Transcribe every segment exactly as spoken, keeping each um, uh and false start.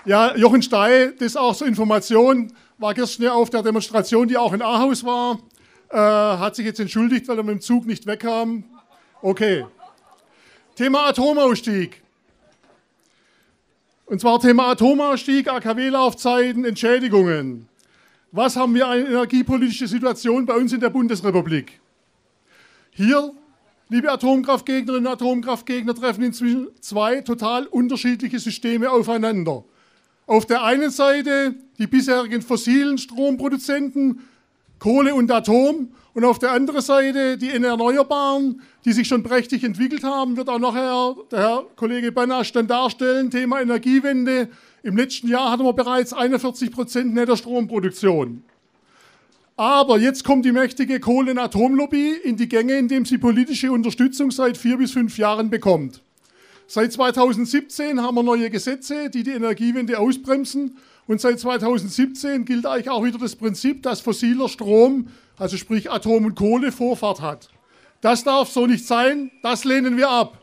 Ja, Jochen Stey, das ist auch so Information, war gestern auf der Demonstration, die auch in Ahaus war, äh, hat sich jetzt entschuldigt, weil er mit dem Zug nicht wegkam. Okay. Thema Atomausstieg. Und zwar Thema Atomausstieg, A K W-Laufzeiten, Entschädigungen. Was haben wir eine energiepolitische Situation bei uns in der Bundesrepublik? Hier, liebe Atomkraftgegnerinnen und Atomkraftgegner, treffen inzwischen zwei total unterschiedliche Systeme aufeinander. Auf der einen Seite die bisherigen fossilen Stromproduzenten, Kohle und Atom, und auf der anderen Seite die Erneuerbaren, die sich schon prächtig entwickelt haben, wird auch nachher der Herr Kollege Banasch dann darstellen, Thema Energiewende. Im letzten Jahr hatten wir bereits einundvierzig Prozent netter Stromproduktion. Aber jetzt kommt die mächtige Kohle- und Atomlobby in die Gänge, indem sie politische Unterstützung seit vier bis fünf Jahren bekommt. Seit zweitausendsiebzehn haben wir neue Gesetze, die die Energiewende ausbremsen. Und seit zweitausendsiebzehn gilt eigentlich auch wieder das Prinzip, dass fossiler Strom, also sprich Atom und Kohle, Vorfahrt hat. Das darf so nicht sein, das lehnen wir ab.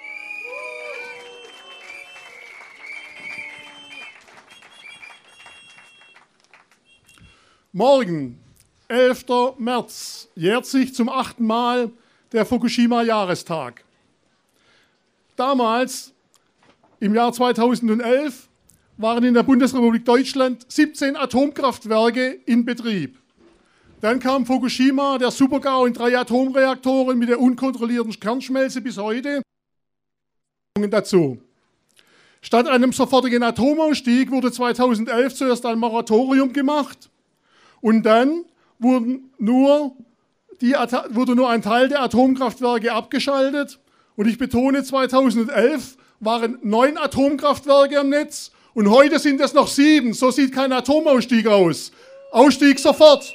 Morgen, elfter März, jährt sich zum achten Mal der Fukushima-Jahrestag. Damals, im Jahr zweitausendelf, waren in der Bundesrepublik Deutschland siebzehn Atomkraftwerke in Betrieb. Dann kam Fukushima, der Super-GAU in drei Atomreaktoren mit der unkontrollierten Kernschmelze bis heute dazu. Statt einem sofortigen Atomausstieg wurde zweitausendelf zuerst ein Moratorium gemacht und dann wurden nur die, wurde nur ein Teil der Atomkraftwerke abgeschaltet. Und ich betone, zweitausendelf waren neun Atomkraftwerke am Netz und heute sind es noch sieben. So sieht kein Atomausstieg aus. Ausstieg sofort.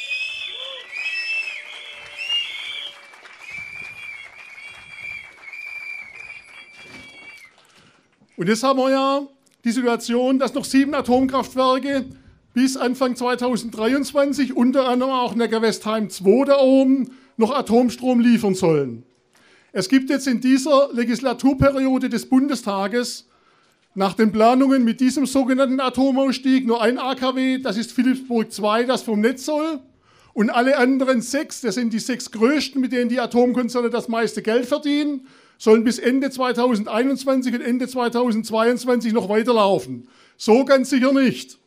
Und jetzt haben wir ja die Situation, dass noch sieben Atomkraftwerke bis Anfang zweitausenddreiundzwanzig, unter anderem auch Neckarwestheim zwei da oben, noch Atomstrom liefern sollen. Es gibt jetzt in dieser Legislaturperiode des Bundestages nach den Planungen mit diesem sogenannten Atomausstieg nur ein A K W, das ist Philippsburg zwei, das vom Netz soll. Und alle anderen sechs, das sind die sechs größten, mit denen die Atomkonzerne das meiste Geld verdienen, sollen bis Ende zweitausendeinundzwanzig und Ende zweitausendzweiundzwanzig noch weiterlaufen. So ganz sicher nicht.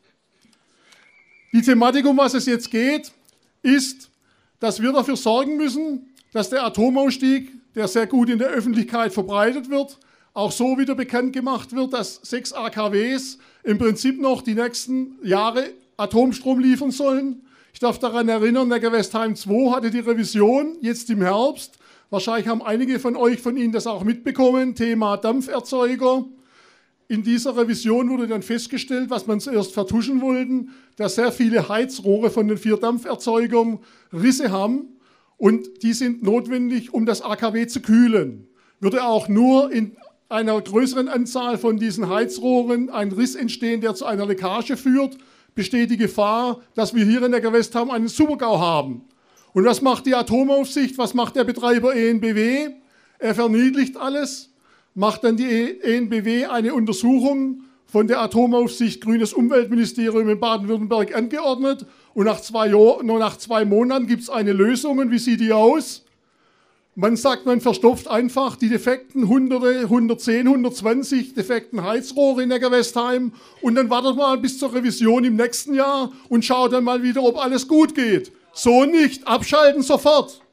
Die Thematik, um was es jetzt geht, ist, dass wir dafür sorgen müssen, dass der Atomausstieg, der sehr gut in der Öffentlichkeit verbreitet wird, auch so wieder bekannt gemacht wird, dass sechs A K Ws im Prinzip noch die nächsten Jahre Atomstrom liefern sollen. Ich darf daran erinnern, Neckarwestheim zwei hatte die Revision jetzt im Herbst. Wahrscheinlich haben einige von euch von Ihnen das auch mitbekommen, Thema Dampferzeuger. In dieser Revision wurde dann festgestellt, was man zuerst vertuschen wollten, dass sehr viele Heizrohre von den vier Dampferzeugern Risse haben. Und die sind notwendig, um das A K W zu kühlen. Würde auch nur in einer größeren Anzahl von diesen Heizrohren ein Riss entstehen, der zu einer Leckage führt, besteht die Gefahr, dass wir hier in Neckarwestheim einen Super-GAU haben. Und was macht die Atomaufsicht, was macht der Betreiber E N B W? Er verniedlicht alles, macht dann die E N B W eine Untersuchung von der Atomaufsicht Grünes Umweltministerium in Baden-Württemberg angeordnet. Und nach zwei, Jahr, nur nach zwei Monaten gibt es eine Lösung. Und wie sieht die aus? Man sagt, man verstopft einfach die defekten hunderte, hundertzehn, hundertzwanzig defekten Heizrohre in Neckarwestheim und dann wartet man bis zur Revision im nächsten Jahr und schaut dann mal wieder, ob alles gut geht. So nicht, abschalten sofort.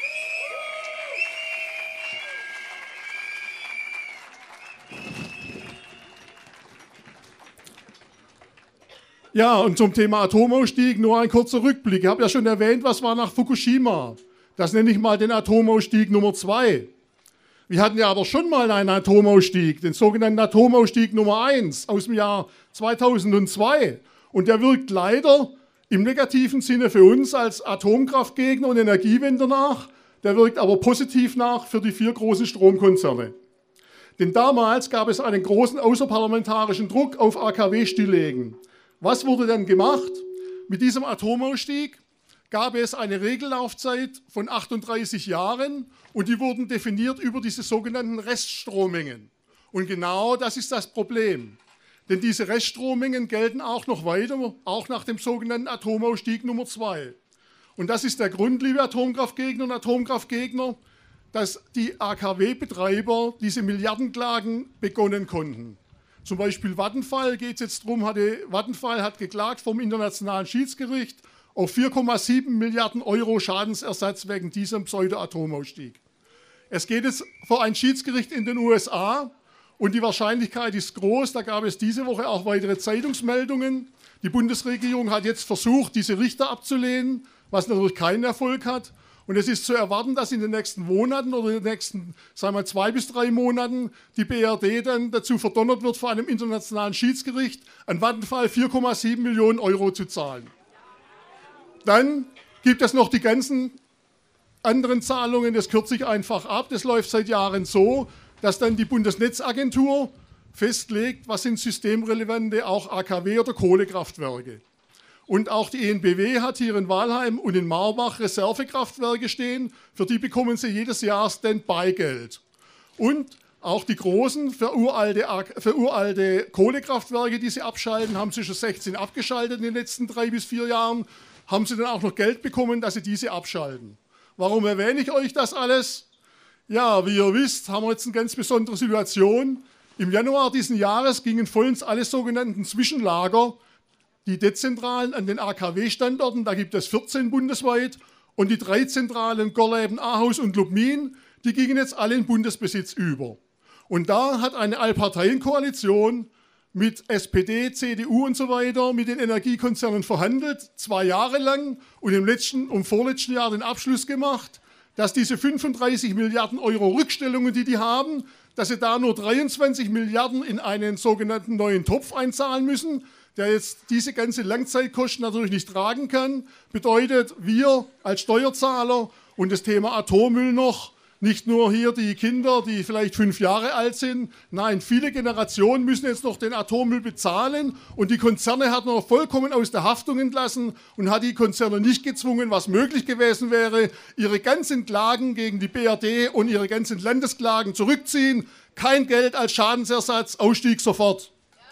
Ja, und zum Thema Atomausstieg nur ein kurzer Rückblick. Ich habe ja schon erwähnt, was war nach Fukushima. Das nenne ich mal den Atomausstieg Nummer zwei. Wir hatten ja aber schon mal einen Atomausstieg, den sogenannten Atomausstieg Nummer eins aus dem Jahr zweitausendzwei. Und der wirkt leider im negativen Sinne für uns als Atomkraftgegner und Energiewender nach. Der wirkt aber positiv nach für die vier großen Stromkonzerne. Denn damals gab es einen großen außerparlamentarischen Druck auf A K W-Stilllegen. Was wurde dann gemacht? Mit diesem Atomausstieg gab es eine Regellaufzeit von achtunddreißig Jahren und die wurden definiert über diese sogenannten Reststrommengen. Und genau das ist das Problem. Denn diese Reststrommengen gelten auch noch weiter, auch nach dem sogenannten Atomausstieg Nummer zwei. Und das ist der Grund, liebe Atomkraftgegner und Atomkraftgegner, dass die A K W-Betreiber diese Milliardenklagen begonnen konnten. Zum Beispiel Vattenfall geht es jetzt darum, hatte, Vattenfall hat geklagt vom Internationalen Schiedsgericht auf vier Komma sieben Milliarden Euro Schadensersatz wegen diesem Pseudo-Atomausstieg. Es geht jetzt vor ein Schiedsgericht in den U S A und die Wahrscheinlichkeit ist groß, da gab es diese Woche auch weitere Zeitungsmeldungen. Die Bundesregierung hat jetzt versucht, diese Richter abzulehnen, was natürlich keinen Erfolg hat. Und es ist zu erwarten, dass in den nächsten Monaten oder in den nächsten, sagen wir, zwei bis drei Monaten die B R D dann dazu verdonnert wird, vor einem internationalen Schiedsgericht an Vattenfall vier Komma sieben Millionen Euro zu zahlen. Dann gibt es noch die ganzen anderen Zahlungen, das kürze ich einfach ab. Das läuft seit Jahren so, dass dann die Bundesnetzagentur festlegt, was sind systemrelevante auch A K W- oder Kohlekraftwerke. Und auch die E N B W hat hier in Walheim und in Marbach Reservekraftwerke stehen, für die bekommen sie jedes Jahr Standby-Geld. Und auch die großen, für uralte, für uralte Kohlekraftwerke, die sie abschalten, haben sie schon sechzehn abgeschaltet in den letzten drei bis vier Jahren, haben sie dann auch noch Geld bekommen, dass sie diese abschalten. Warum erwähne ich euch das alles? Ja, wie ihr wisst, haben wir jetzt eine ganz besondere Situation. Im Januar diesen Jahres gingen vollends alle sogenannten Zwischenlager, die dezentralen an den A K W-Standorten, da gibt es vierzehn bundesweit, und die drei Zentralen Gorleben, Ahaus und Lubmin, die gingen jetzt alle in Bundesbesitz über. Und da hat eine Allparteienkoalition mit S P D, C D U und so weiter mit den Energiekonzernen verhandelt, zwei Jahre lang, und im letzten und vorletzten Jahr den Abschluss gemacht, dass diese fünfunddreißig Milliarden Euro Rückstellungen, die die haben, dass sie da nur dreiundzwanzig Milliarden in einen sogenannten neuen Topf einzahlen müssen, der jetzt diese ganze Langzeitkosten natürlich nicht tragen kann. Bedeutet, wir als Steuerzahler und das Thema Atommüll noch, nicht nur hier die Kinder, die vielleicht fünf Jahre alt sind, nein, viele Generationen müssen jetzt noch den Atommüll bezahlen, und die Konzerne hat man vollkommen aus der Haftung entlassen und hat die Konzerne nicht gezwungen, was möglich gewesen wäre, ihre ganzen Klagen gegen die B R D und ihre ganzen Landesklagen zurückziehen. Kein Geld als Schadensersatz, Ausstieg sofort.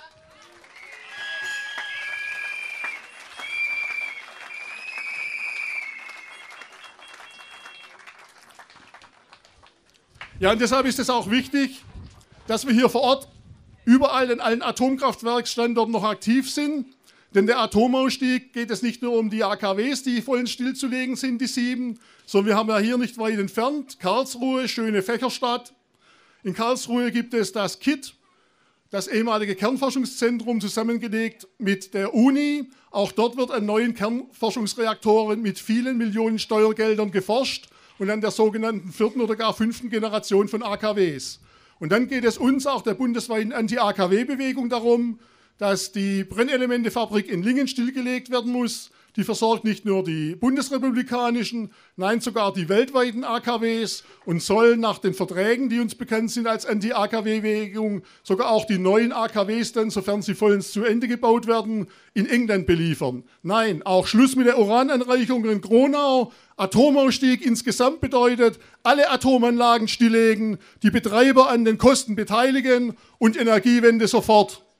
Ja, und deshalb ist es auch wichtig, dass wir hier vor Ort überall in allen Atomkraftwerksstandorten noch aktiv sind. Denn der Atomausstieg geht es nicht nur um die A K Ws, die vollends stillzulegen sind, die sieben, sondern wir haben ja hier nicht weit entfernt Karlsruhe, schöne Fächerstadt. In Karlsruhe gibt es das K I T, das ehemalige Kernforschungszentrum, zusammengelegt mit der Uni. Auch dort wird an neuen Kernforschungsreaktoren mit vielen Millionen Steuergeldern geforscht und an der sogenannten vierten oder gar fünften Generation von A K Ws. Und dann geht es uns, auch der bundesweiten Anti-A K W-Bewegung, darum, dass die Brennelementefabrik in Lingen stillgelegt werden muss. Die versorgt nicht nur die bundesrepublikanischen, nein, sogar die weltweiten A K Ws und soll nach den Verträgen, die uns bekannt sind als Anti-A K W-Bewegung, sogar auch die neuen A K Ws dann, sofern sie vollends zu Ende gebaut werden, in England beliefern. Nein, auch Schluss mit der Urananreicherung in Gronau. Atomausstieg insgesamt bedeutet, alle Atomanlagen stilllegen, die Betreiber an den Kosten beteiligen und Energiewende sofort.